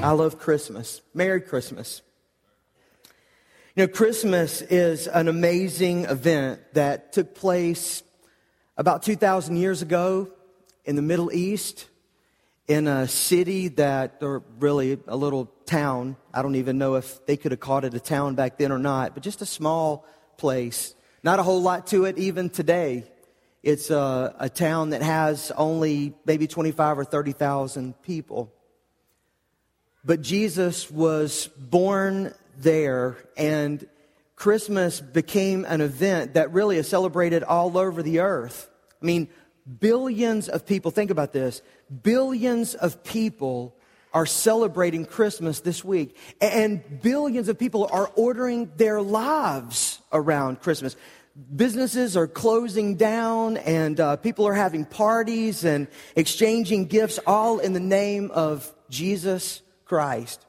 I love Christmas. Merry Christmas. You know, Christmas is an amazing event that took place about 2,000 years ago in the Middle East, in a city that, or really a little town. I don't even know if they could have called it a town back then or not, but just a small place. Not a whole lot to it even today. It's a town that has only maybe 25 or 30,000 people. But Jesus was born there, and Christmas became an event that really is celebrated all over the earth. I mean, billions of people, think about this, billions of people are celebrating Christmas this week. And billions of people are ordering their lives around Christmas. Businesses are closing down, and people are having parties and exchanging gifts, all in the name of Jesus Christ.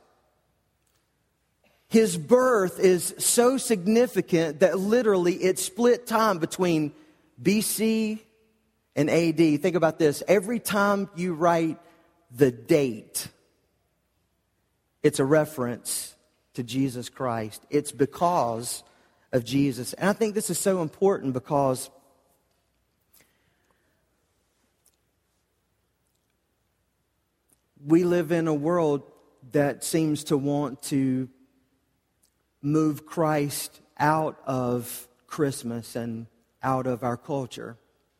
His birth is so significant that literally it split time between BC and AD. Think about this. Every time you write the date, it's a reference to Jesus Christ. It's because of Jesus. And I think this is so important because we live in a world that seems to want to move Christ out of Christmas and out of our culture.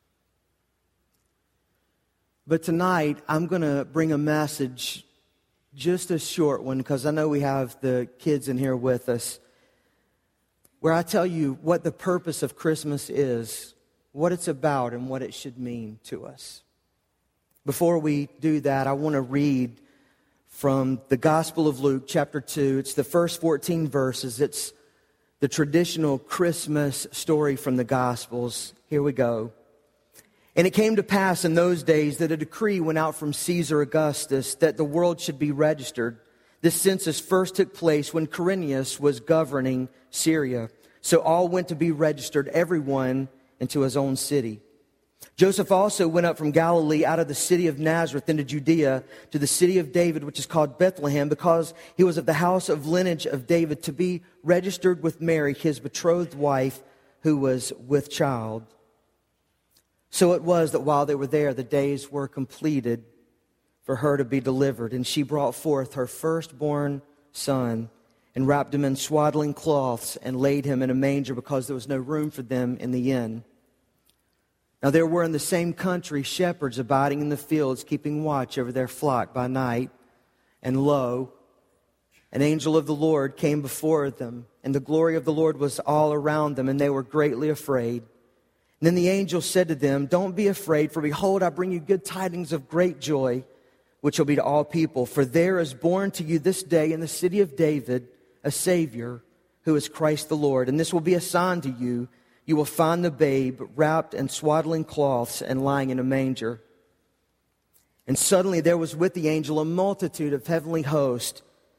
But tonight, I'm going to bring a message, just a short one, because I know we have the kids in here with us, where I tell you what the purpose of Christmas is, what it's about, and what it should mean to us. Before we do that, I want to read from the Gospel of Luke, chapter 2. It's the first 14 verses. It's the traditional Christmas story from the Gospels. Here we go. And it came to pass in those days that a decree went out from Caesar Augustus that the world should be registered. This census first took place when Quirinius was governing Syria. So all went to be registered, everyone into his own city. Joseph also went up from Galilee out of the city of Nazareth into Judea to the city of David, which is called Bethlehem, because he was of the house of lineage of David, to be registered with Mary, his betrothed wife, who was with child. So it was that while they were there, the days were completed for her to be delivered. And she brought forth her firstborn son and wrapped him in swaddling cloths and laid him in a manger because there was no room for them in the inn. Now there were in the same country shepherds abiding in the fields, keeping watch over their flock by night. And lo, an angel of the Lord came before them, and the glory of the Lord was all around them, and they were greatly afraid. And then the angel said to them, "Don't be afraid, for behold, I bring you good tidings of great joy, which will be to all people. For there is born to you this day in the city of David a Savior, who is Christ the Lord. And this will be a sign to you. You will find the babe wrapped in swaddling cloths and lying in a manger." And suddenly there was with the angel a multitude of heavenly hosts,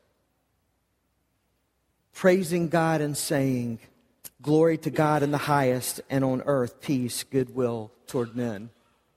praising God and saying, "Glory to God in the highest, and on earth peace, goodwill toward men."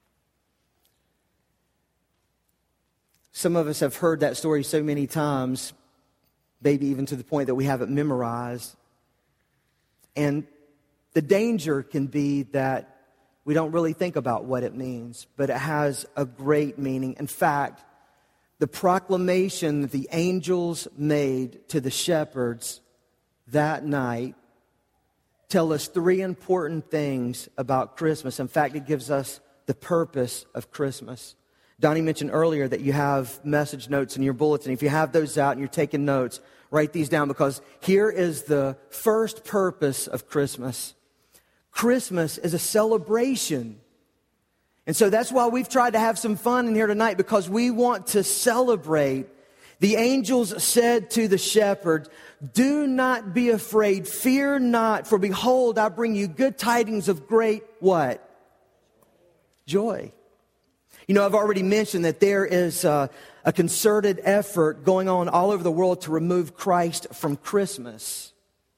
Some of us have heard that story so many times, maybe even to the point that we have it memorized. And the danger can be that we don't really think about what it means, but it has a great meaning. In fact, the proclamation that the angels made to the shepherds that night tell us three important things about Christmas. In fact, it gives us the purpose of Christmas. Donnie mentioned earlier that you have message notes in your bulletin. If you have those out and you're taking notes, write these down, because here is the first purpose of Christmas. Christmas is a celebration. And so that's why we've tried to have some fun in here tonight, because we want to celebrate. The angels said to the shepherds, "Do not be afraid, fear not, for behold, I bring you good tidings of great" what? Joy. You know, I've already mentioned that there is a concerted effort going on all over the world to remove Christ from Christmas.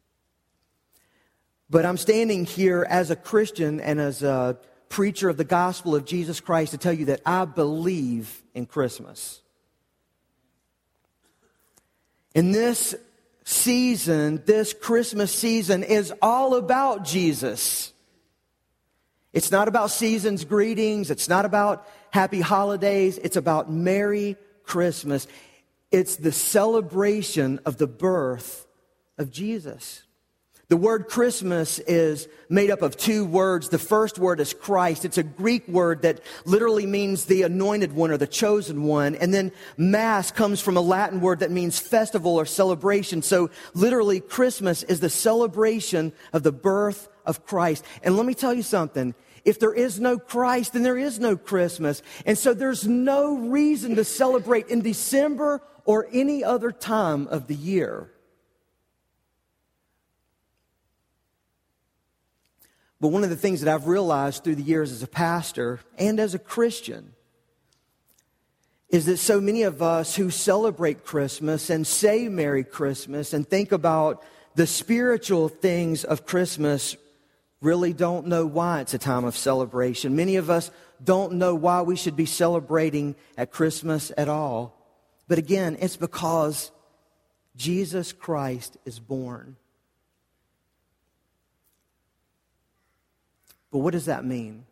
But I'm standing here as a Christian and as a preacher of the gospel of Jesus Christ to tell you that I believe in Christmas. And this season, this Christmas season, is all about Jesus. It's not about season's greetings. It's not about happy holidays. It's about Merry Christmas. It's the celebration of the birth of Jesus. The word Christmas is made up of two words. The first word is Christ. It's a Greek word that literally means the anointed one or the chosen one. And then Mass comes from a Latin word that means festival or celebration. So literally Christmas is the celebration of the birth of Christ. And let me tell you something. If there is no Christ, then there is no Christmas. And so there's no reason to celebrate in December or any other time of the year. But one of the things that I've realized through the years as a pastor and as a Christian is that so many of us who celebrate Christmas and say Merry Christmas and think about the spiritual things of Christmas really don't know why it's a time of celebration. Many of us don't know why we should be celebrating at Christmas at all. But again, it's because Jesus Christ is born. But what does that mean?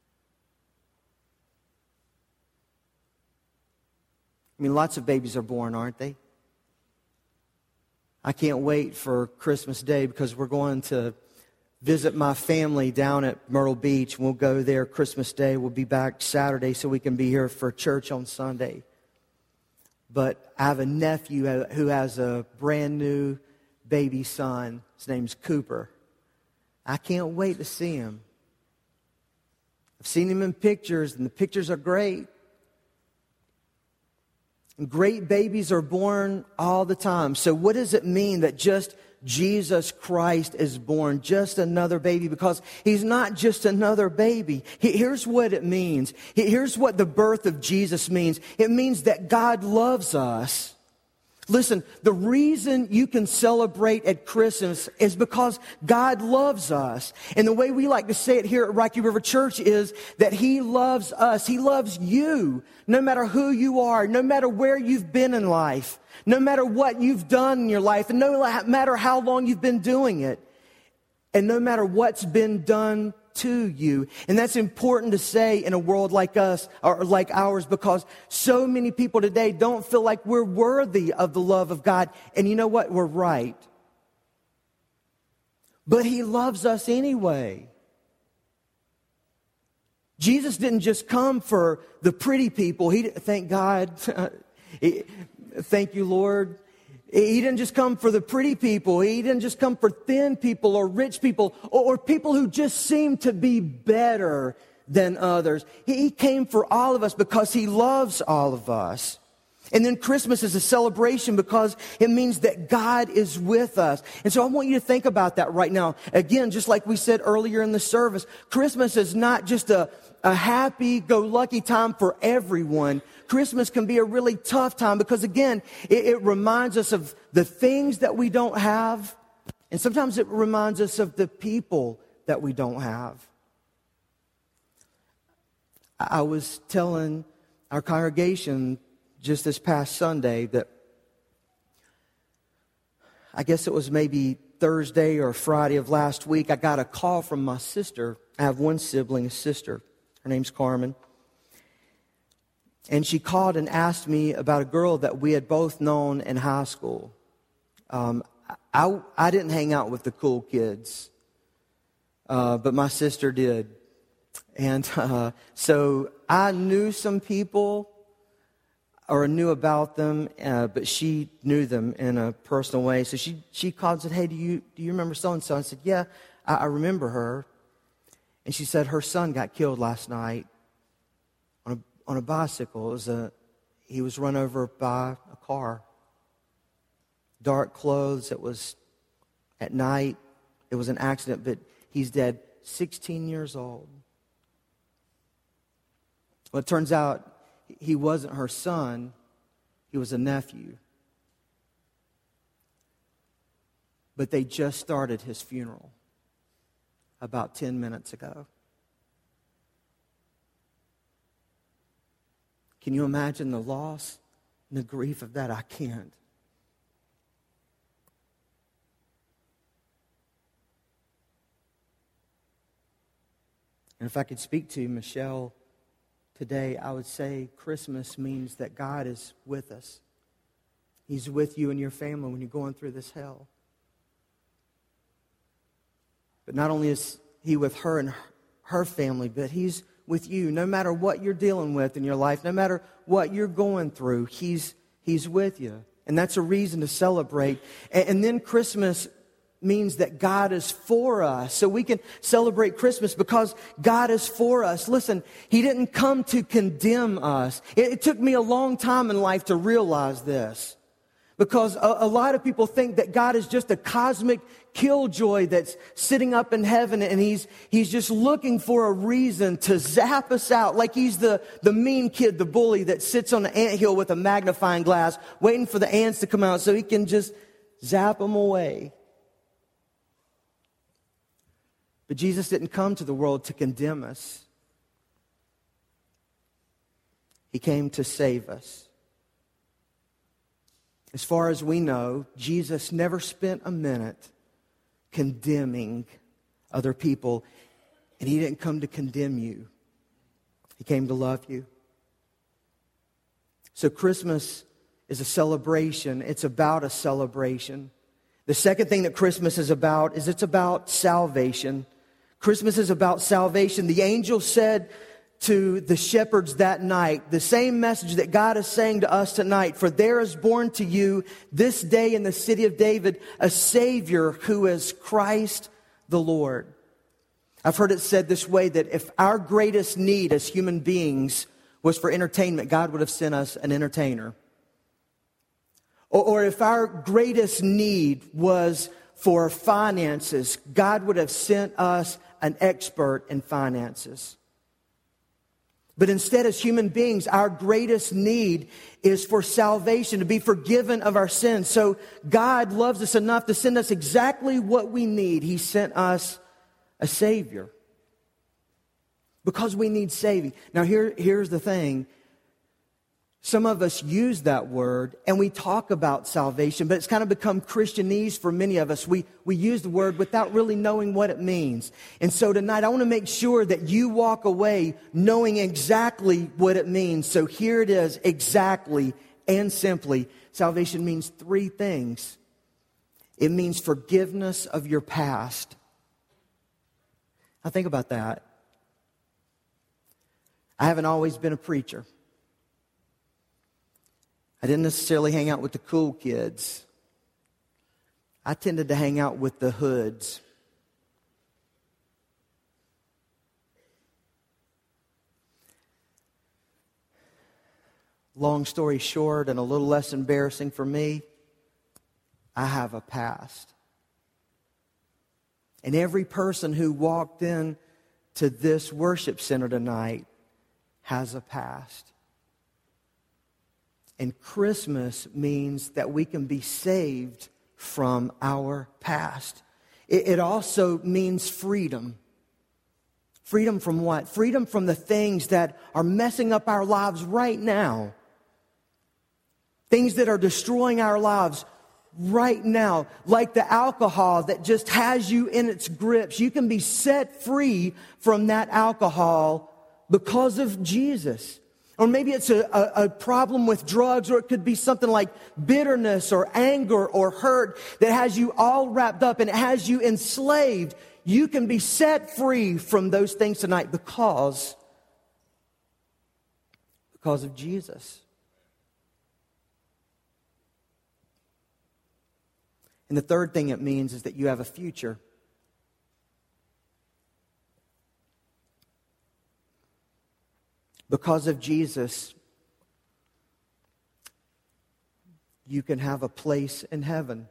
I mean, lots of babies are born, aren't they? I can't wait for Christmas Day because we're going to visit my family down at Myrtle Beach. We'll go there Christmas Day. We'll be back Saturday so we can be here for church on Sunday. But I have a nephew who has a brand new baby son. His name's Cooper. I can't wait to see him. I've seen him in pictures, and the pictures are great. And great babies are born all the time. So what does it mean that just Jesus Christ is born, just another baby? Because he's not just another baby. Here's what it means. Here's what the birth of Jesus means. It means that God loves us. Listen, the reason you can celebrate at Christmas is because God loves us. And the way we like to say it here at Rocky River Church is that he loves us. He loves you, no matter who you are, no matter where you've been in life, no matter what you've done in your life, and no matter how long you've been doing it, and no matter what's been done to you. And that's important to say in a world like us, or like ours, because so many people today don't feel like we're worthy of the love of God. And you know what? We're right. But he loves us anyway. Jesus didn't just come for the pretty people. Thank God. Thank you, Lord. He didn't just come for the pretty people. He didn't just come for thin people or rich people or people who just seem to be better than others. He came for all of us because he loves all of us. And then Christmas is a celebration because it means that God is with us. And so I want you to think about that right now. Again, just like we said earlier in the service, Christmas is not just a happy-go-lucky time for everyone. Christmas can be a really tough time because, again, it reminds us of the things that we don't have. And sometimes it reminds us of the people that we don't have. I was telling our congregation just this past Sunday that I guess it was maybe Thursday or Friday of last week, I got a call from my sister. I have one sibling, a sister. Her name's Carmen. And she called and asked me about a girl that we had both known in high school. I didn't hang out with the cool kids, but my sister did. And so I knew some people or knew about them, but she knew them in a personal way. So she called and said, "Hey, do you remember so-and-so?" I said, "Yeah, I remember her." And she said her son got killed last night on a bicycle. He was run over by a car. Dark clothes. It was at night. It was an accident, but he's dead. 16 years old. Well, it turns out he wasn't her son. He was a nephew. But they just started his funeral about 10 minutes ago. Can you imagine the loss and the grief of that? I can't. And if I could speak to Michelle today, I would say Christmas means that God is with us. He's with you and your family when you're going through this hell. But not only is He with her and her family, but He's with you. No matter what you're dealing with in your life, no matter what you're going through, He's with you. And that's a reason to celebrate. And then Christmas means that God is for us. So we can celebrate Christmas because God is for us. Listen, He didn't come to condemn us. It took me a long time in life to realize this. Because a lot of people think that God is just a cosmic killjoy that's sitting up in heaven and he's just looking for a reason to zap us out. Like He's the mean kid, the bully that sits on the anthill with a magnifying glass waiting for the ants to come out so He can just zap them away. But Jesus didn't come to the world to condemn us. He came to save us. As far as we know, Jesus never spent a minute condemning other people, and He didn't come to condemn you. He came to love you. So Christmas is a celebration. It's about a celebration. The second thing that Christmas is about is it's about salvation. Christmas is about salvation. The angel said to the shepherds that night, the same message that God is saying to us tonight, for there is born to you this day in the city of David a Savior who is Christ the Lord. I've heard it said this way, that if our greatest need as human beings was for entertainment, God would have sent us an entertainer. Or if our greatest need was for finances, God would have sent us an expert in finances. But instead, as human beings, our greatest need is for salvation, to be forgiven of our sins. So God loves us enough to send us exactly what we need. He sent us a Savior because we need saving. Now, here's the thing. Some of us use that word and we talk about salvation, but it's kind of become Christianese for many of us. We use the word without really knowing what it means. And so tonight I want to make sure that you walk away knowing exactly what it means. So here it is, exactly and simply. Salvation means three things. It means forgiveness of your past. Now think about that. I haven't always been a preacher. I didn't necessarily hang out with the cool kids. I tended to hang out with the hoods. Long story short, and a little less embarrassing for me, I have a past. And every person who walked in to this worship center tonight has a past. And Christmas means that we can be saved from our past. It also means freedom. Freedom from what? Freedom from the things that are messing up our lives right now. Things that are destroying our lives right now. Like the alcohol that just has you in its grips. You can be set free from that alcohol because of Jesus. Or maybe it's a problem with drugs, or it could be something like bitterness or anger or hurt that has you all wrapped up and it has you enslaved. You can be set free from those things tonight because of Jesus. And the third thing it means is that you have a future. Because of Jesus, you can have a place in heaven.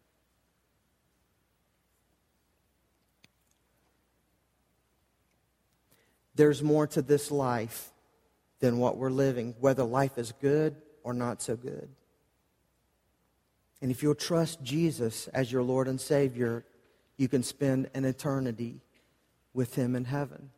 There's more to this life than what we're living, whether life is good or not so good. And if you'll trust Jesus as your Lord and Savior, you can spend an eternity with Him in heaven.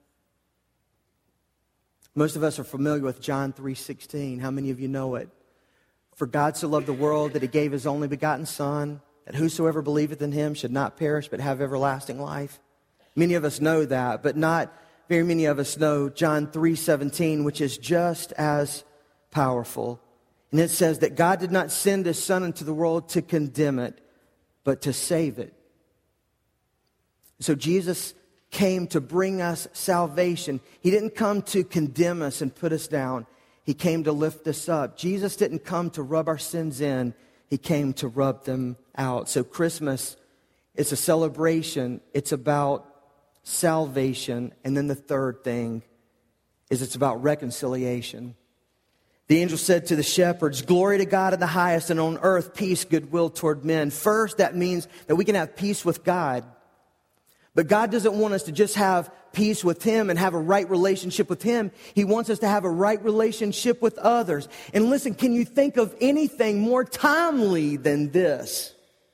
Most of us are familiar with John 3:16. How many of you know it? For God so loved the world that He gave His only begotten Son, that whosoever believeth in Him should not perish but have everlasting life. Many of us know that, but not very many of us know John 3:17, which is just as powerful. And it says that God did not send His Son into the world to condemn it, but to save it. So Jesus came to bring us salvation. He didn't come to condemn us and put us down. He came to lift us up. Jesus didn't come to rub our sins in. He came to rub them out. So Christmas is a celebration. It's about salvation. And then the third thing is it's about reconciliation. The angel said to the shepherds, "Glory to God in the highest, and on earth peace, goodwill toward men." First, that means that we can have peace with God. But God doesn't want us to just have peace with Him and have a right relationship with Him. He wants us to have a right relationship with others. And listen, can you think of anything more timely than this?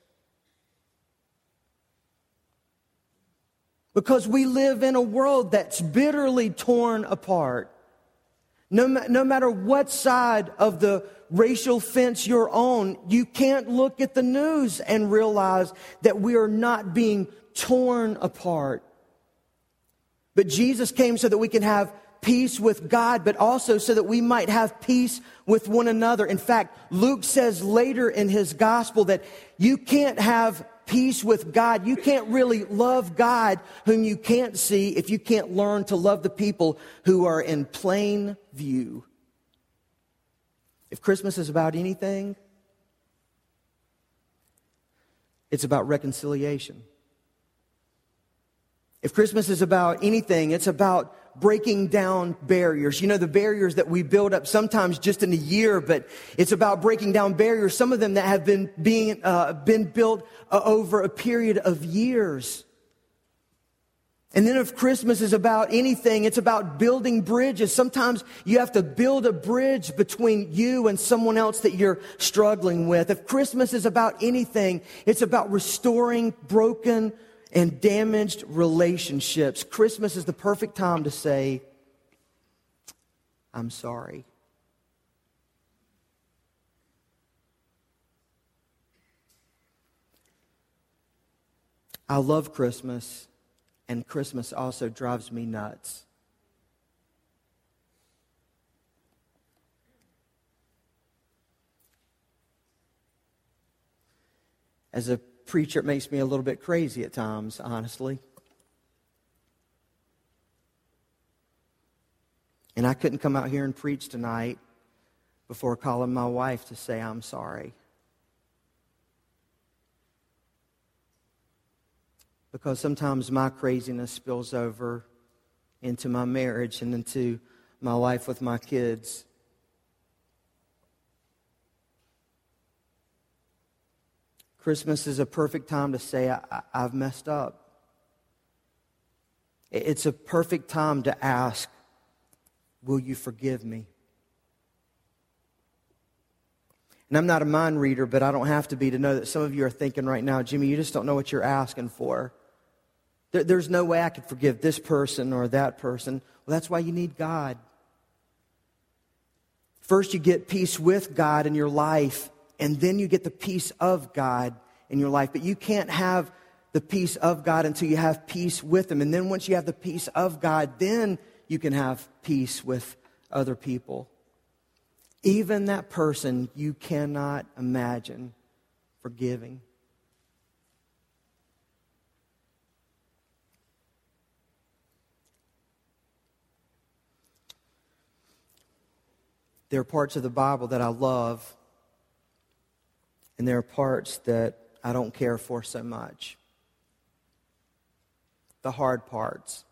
Because we live in a world that's bitterly torn apart. No matter what side of the racial fence you're on, you can't look at the news and realize that we are not being torn apart. But Jesus came so that we can have peace with God, but also so that we might have peace with one another. In fact, Luke says later in his gospel that you can't have peace with God. You can't really love God whom you can't see if you can't learn to love the people who are in plain view. If Christmas is about anything, it's about reconciliation. If Christmas is about anything, it's about breaking down barriers. You know, the barriers that we build up sometimes just in a year, but it's about breaking down barriers, some of them that have been built over a period of years. And then if Christmas is about anything, it's about building bridges. Sometimes you have to build a bridge between you and someone else that you're struggling with. If Christmas is about anything, it's about restoring broken and damaged relationships. Christmas is the perfect time to say, "I'm sorry." I love Christmas, and Christmas also drives me nuts. As a preacher, it makes me a little bit crazy at times, honestly. And I couldn't come out here and preach tonight before calling my wife to say I'm sorry. Because sometimes my craziness spills over into my marriage and into my life with my kids. Christmas is a perfect time to say, I've messed up. It's a perfect time to ask, will you forgive me? And I'm not a mind reader, but I don't have to be to know that some of you are thinking right now, Jimmy, you just don't know what you're asking for. There's no way I could forgive this person or that person. Well, that's why you need God. First, you get peace with God in your life, and then you get the peace of God in your life. But you can't have the peace of God until you have peace with Him. And then once you have the peace of God, then you can have peace with other people. Even that person you cannot imagine forgiving. There are parts of the Bible that I love, and there are parts that I don't care for so much. The hard parts.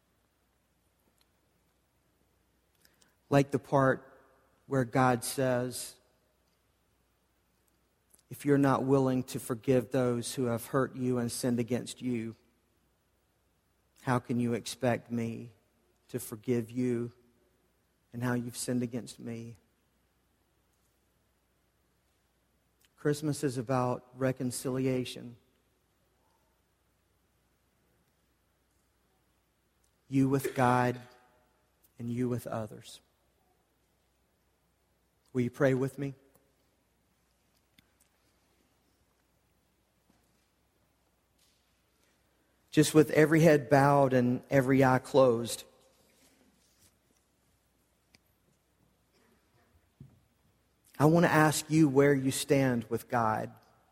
Like the part where God says, if you're not willing to forgive those who have hurt you and sinned against you, how can you expect me to forgive you and how you've sinned against me? Christmas is about reconciliation. You with God and you with others. Will you pray with me? Just with every head bowed and every eye closed, I want to ask you where you stand with God.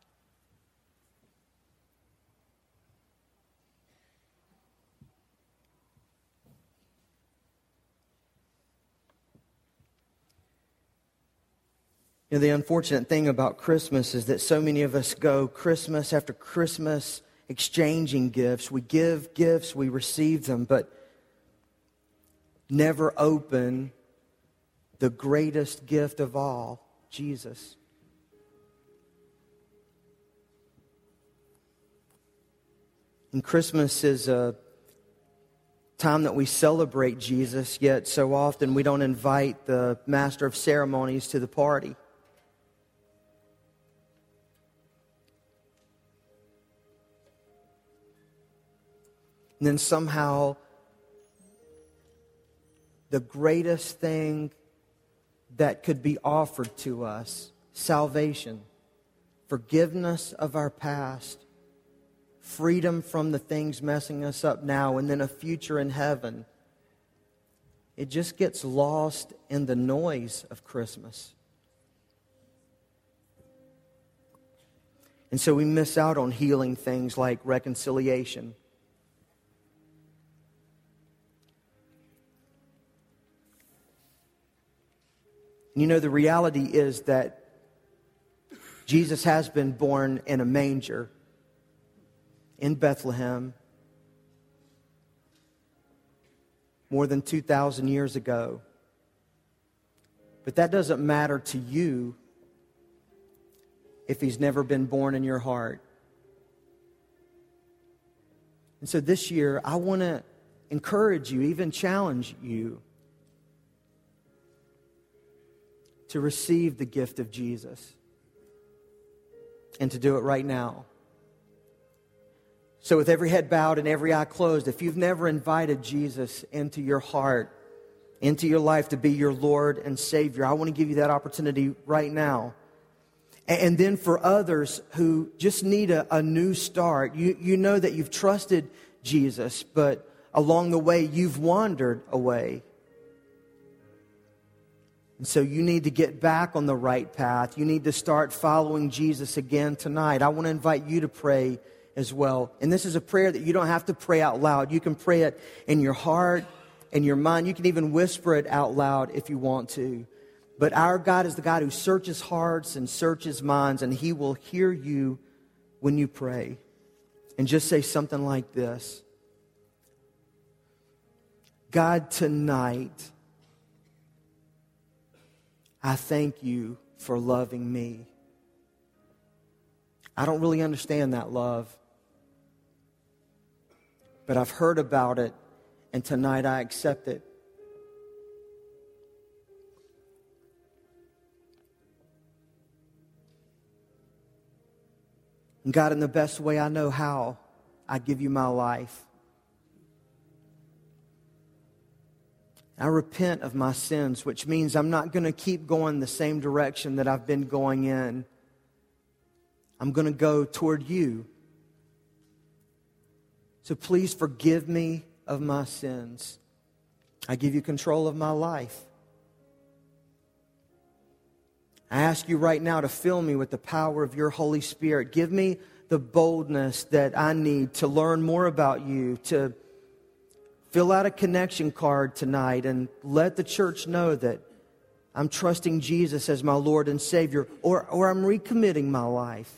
You know, the unfortunate thing about Christmas is that so many of us go Christmas after Christmas exchanging gifts. We give gifts, we receive them, but never open the greatest gift of all, Jesus. And Christmas is a time that we celebrate Jesus, yet so often we don't invite the master of ceremonies to the party. And then somehow, the greatest thing that could be offered to us, salvation, forgiveness of our past, freedom from the things messing us up now, and then a future in heaven, it just gets lost in the noise of Christmas. And so we miss out on healing things like reconciliation. You know, the reality is that Jesus has been born in a manger in Bethlehem more than 2,000 years ago. But that doesn't matter to you if he's never been born in your heart. And so this year, I want to encourage you, even challenge you, to receive the gift of Jesus and to do it right now. So with every head bowed and every eye closed, if you've never invited Jesus into your heart, into your life to be your Lord and Savior, I want to give you that opportunity right now. And then for others who just need a new start, you know that you've trusted Jesus, but along the way you've wandered away. And so you need to get back on the right path. You need to start following Jesus again tonight. I want to invite you to pray as well. And this is a prayer that you don't have to pray out loud. You can pray it in your heart, in your mind. You can even whisper it out loud if you want to. But our God is the God who searches hearts and searches minds, and He will hear you when you pray. And just say something like this: God, tonight, I thank you for loving me. I don't really understand that love, but I've heard about it, and tonight I accept it. And God, in the best way I know how, I give you my life. I repent of my sins, which means I'm not going to keep going the same direction that I've been going in. I'm going to go toward you. So please forgive me of my sins. I give you control of my life. I ask you right now to fill me with the power of your Holy Spirit. Give me the boldness that I need to learn more about you, to fill out a connection card tonight and let the church know that I'm trusting Jesus as my Lord and Savior, or I'm recommitting my life.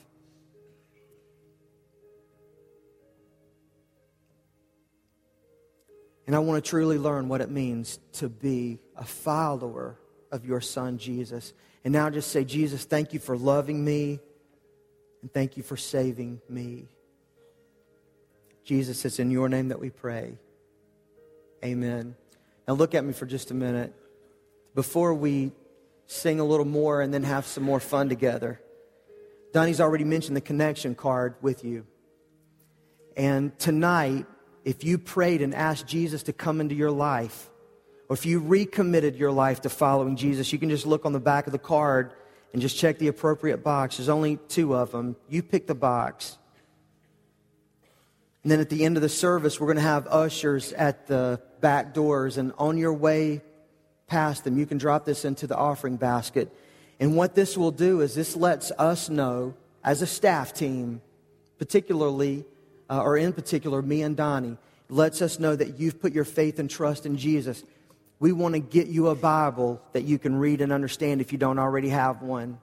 And I want to truly learn what it means to be a follower of your Son, Jesus. And now just say, Jesus, thank you for loving me, and thank you for saving me. Jesus, it's in your name that we pray. Amen. Now look at me for just a minute. Before we sing a little more and then have some more fun together, Donnie's already mentioned the connection card with you. And tonight, if you prayed and asked Jesus to come into your life, or if you recommitted your life to following Jesus, you can just look on the back of the card and just check the appropriate box. There's only 2 of them. You pick the box. And then at the end of the service, we're going to have ushers at the back doors. And on your way past them, you can drop this into the offering basket. And what this will do is this lets us know as a staff team, particularly, or in particular, me and Donnie, lets us know that you've put your faith and trust in Jesus. We want to get you a Bible that you can read and understand if you don't already have one.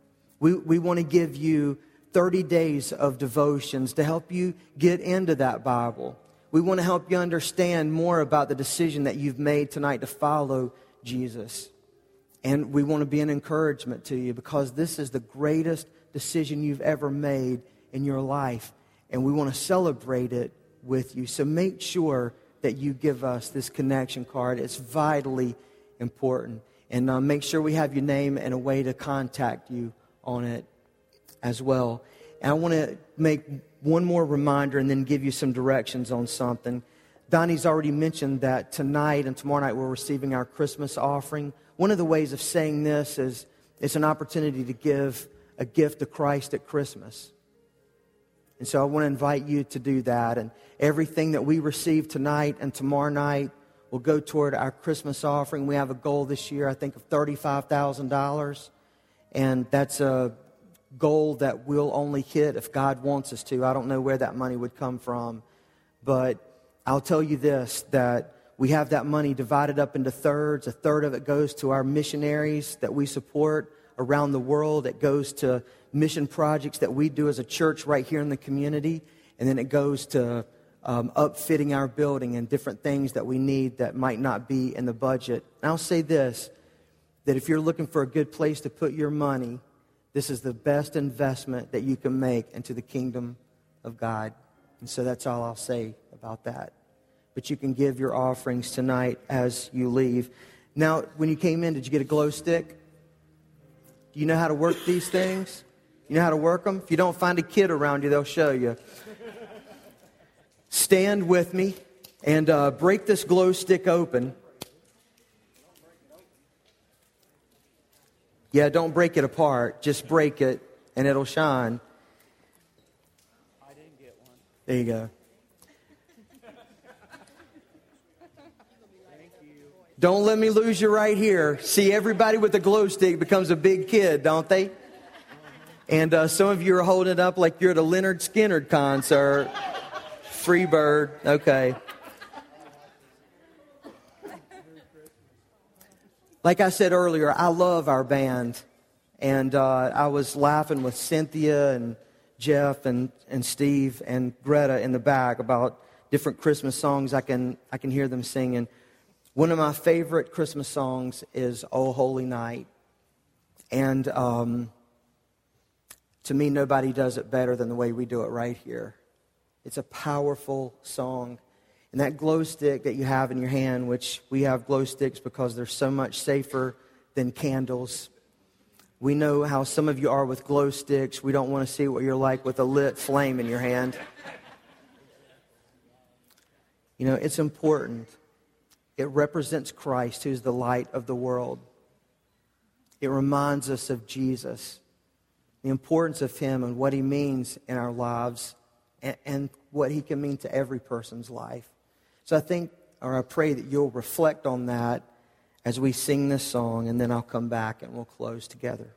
We want to give you 30 days of devotions to help you get into that Bible. We want to help you understand more about the decision that you've made tonight to follow Jesus. And we want to be an encouragement to you because this is the greatest decision you've ever made in your life. And we want to celebrate it with you. So make sure that you give us this connection card. It's vitally important. And make sure we have your name and a way to contact you on it as well. And I want to make one more reminder and then give you some directions on something. Donnie's already mentioned that tonight and tomorrow night we're receiving our Christmas offering. One of the ways of saying this is it's an opportunity to give a gift to Christ at Christmas. And so I want to invite you to do that. And everything that we receive tonight and tomorrow night will go toward our Christmas offering. We have a goal this year, I think, of $35,000. And that's a goal that we'll only hit if God wants us to. I don't know where that money would come from. But I'll tell you this, that we have that money divided up into thirds. A third of it goes to our missionaries that we support around the world. It goes to mission projects that we do as a church right here in the community. And then it goes to upfitting our building and different things that we need that might not be in the budget. And I'll say this, that if you're looking for a good place to put your money, this is the best investment that you can make into the kingdom of God. And so that's all I'll say about that. But you can give your offerings tonight as you leave. Now, when you came in, did you get a glow stick? Do you know how to work these things? You know how to work them? If you don't find a kid around you, they'll show you. Stand with me and break this glow stick open. Yeah, don't break it apart. Just break it and it'll shine. I didn't get one. There you go. Thank you. Don't let me lose you right here. See, everybody with a glow stick becomes a big kid, don't they? And some of you are holding it up like you're at a Leonard Skinner concert. Freebird. Okay. Like I said earlier, I love our band. And I was laughing with Cynthia and Jeff and Steve and Greta in the back about different Christmas songs I can hear them singing. One of my favorite Christmas songs is "O Holy Night." And to me, nobody does it better than the way we do it right here. It's a powerful song. And that glow stick that you have in your hand, which we have glow sticks because they're so much safer than candles. We know how some of you are with glow sticks. We don't want to see what you're like with a lit flame in your hand. You know, it's important. It represents Christ, who's the light of the world. It reminds us of Jesus, the importance of Him and what He means in our lives and what He can mean to every person's life. So I pray that you'll reflect on that as we sing this song, and then I'll come back and we'll close together.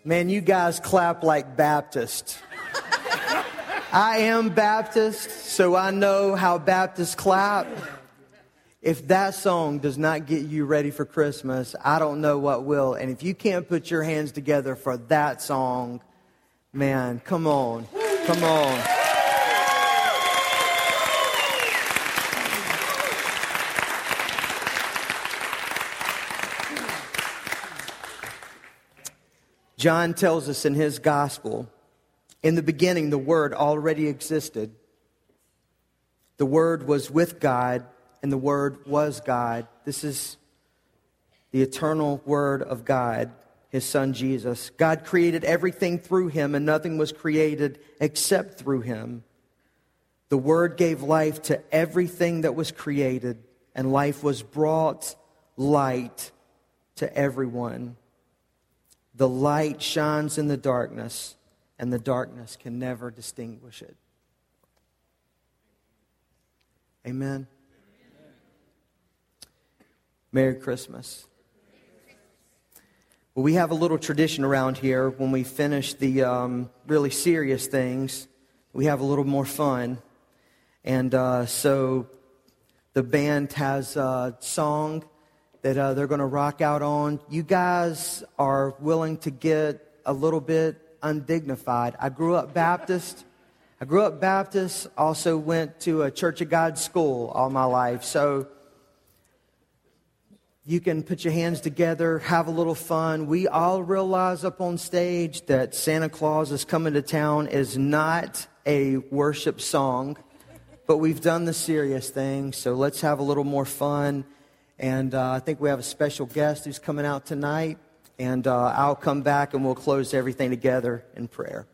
Man, you guys clap like Baptists. I am Baptist, so I know how Baptists clap. If that song does not get you ready for Christmas, I don't know what will. And if you can't put your hands together for that song, man, come on. Come on. John tells us in his gospel, in the beginning, the Word already existed. The Word was with God, and the Word was God. This is the eternal Word of God, His Son Jesus. God created everything through Him, and nothing was created except through Him. The Word gave life to everything that was created, and life was brought light to everyone. The light shines in the darkness, and the darkness can never distinguish it. Amen. Merry Christmas. Well, we have a little tradition around here. When we finish the really serious things, we have a little more fun. And so the band has a song that they're going to rock out on. You guys are willing to get a little bit undignified. I grew up Baptist, also went to a Church of God school all my life. So you can put your hands together, have a little fun. We all realize up on stage that Santa Claus is Coming to Town is not a worship song, but we've done the serious thing, so let's have a little more fun. And I think we have a special guest who's coming out tonight. And I'll come back and we'll close everything together in prayer.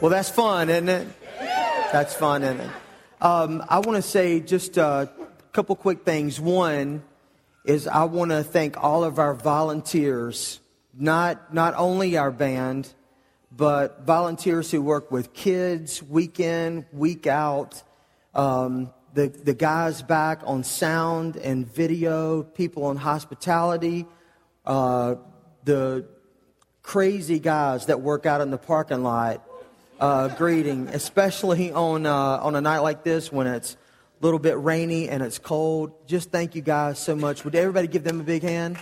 Well, that's fun, isn't it? That's fun, isn't it? I want to say just a couple quick things. One is I want to thank all of our volunteers, not only our band, but volunteers who work with kids week in, week out. The guys back on sound and video, people on hospitality, the crazy guys that work out in the parking lot, greeting, especially on a night like this when it's a little bit rainy and it's cold. Just thank you guys so much. Would everybody give them a big hand?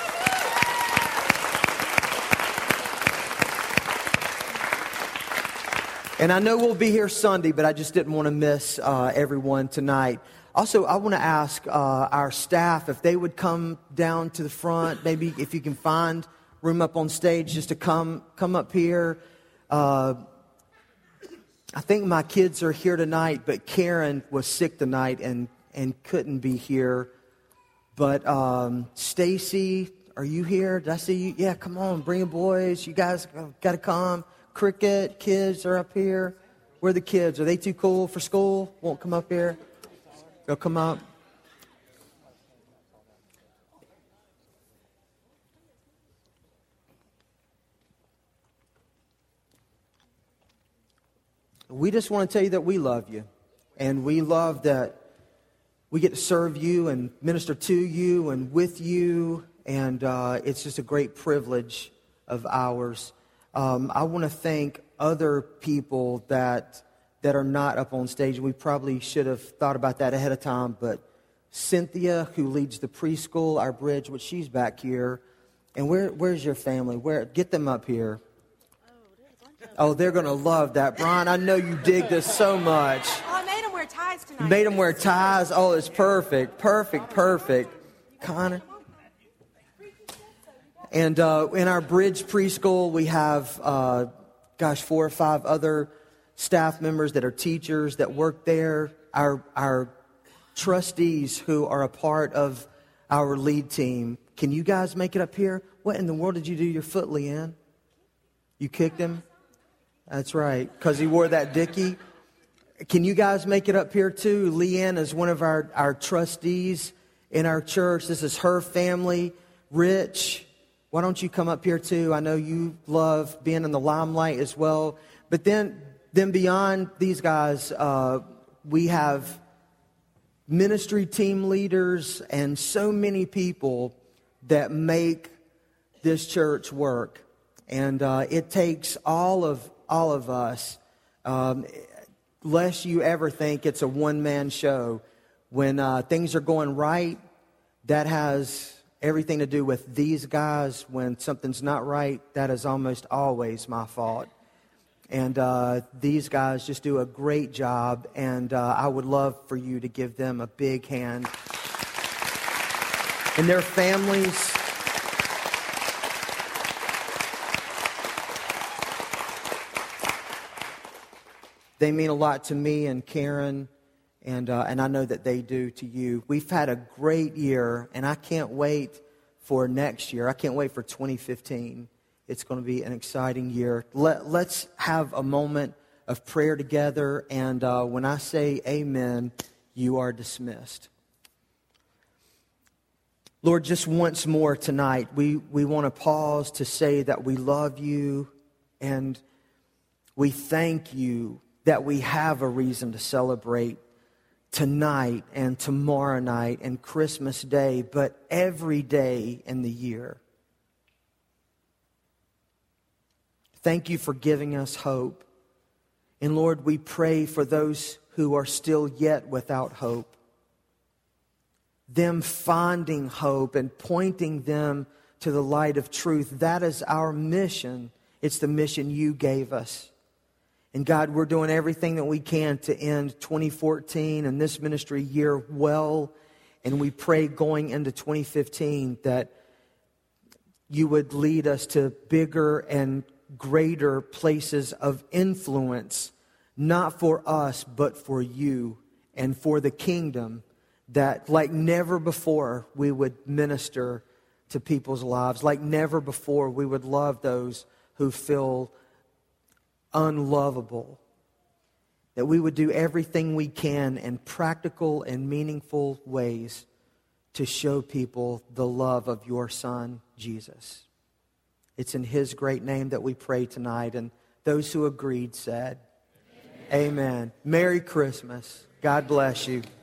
And I know we'll be here Sunday, but I just didn't want to miss everyone tonight. Also, I want to ask our staff if they would come down to the front. Maybe if you can find room up on stage just to come up here. I think my kids are here tonight, but Karen was sick tonight and couldn't be here. But Stacy, are you here? Did I see you? Yeah, come on, bring the boys. You guys got to come. Cricket, kids are up here. Where are the kids? Are they too cool for school? Won't come up here? They'll come up. We just want to tell you that we love you. And we love that we get to serve you and minister to you and with you. And it's just a great privilege of ours. I want to thank other people that are not up on stage. We probably should have thought about that ahead of time, but Cynthia, who leads the preschool, our bridge, which she's back here. And where's your family? Get them up here. Oh, they're going to love that. Brian, I know you dig this so much. Oh, I made them wear ties tonight. You made them wear ties? Oh, it's perfect. Connor. And in our bridge preschool, we have, 4 or 5 other staff members that are teachers that work there. Our trustees who are a part of our lead team. Can you guys make it up here? What in the world did you do your foot, Leanne? You kicked him? That's right, because he wore that dickie. Can you guys make it up here too? Leanne is one of our trustees in our church. This is her family. Rich, why don't you come up here too? I know you love being in the limelight as well. But then beyond these guys, we have ministry team leaders and so many people that make this church work. And it takes all of us, lest you ever think it's a one-man show. When things are going right, that has everything to do with these guys. When something's not right, that is almost always my fault. And these guys just do a great job, and I would love for you to give them a big hand. And their families. They mean a lot to me and Karen, and I know that they do to you. We've had a great year, and I can't wait for next year. I can't wait for 2015. It's going to be an exciting year. Let's have a moment of prayer together, and when I say amen, you are dismissed. Lord, just once more tonight, we want to pause to say that we love you, and we thank you that we have a reason to celebrate tonight and tomorrow night and Christmas Day, but every day in the year. Thank you for giving us hope. And Lord, we pray for those who are still yet without hope, them finding hope and pointing them to the light of truth. That is our mission. It's the mission you gave us. And God, we're doing everything that we can to end 2014 and this ministry year well. And we pray going into 2015 that you would lead us to bigger and greater places of influence, not for us, but for you and for the kingdom, that like never before we would minister to people's lives. Like never before we would love those who feel unlovable. That we would do everything we can in practical and meaningful ways to show people the love of your Son, Jesus. It's in His great name that we pray tonight. And those who agreed said, Amen. Merry Christmas. God bless you.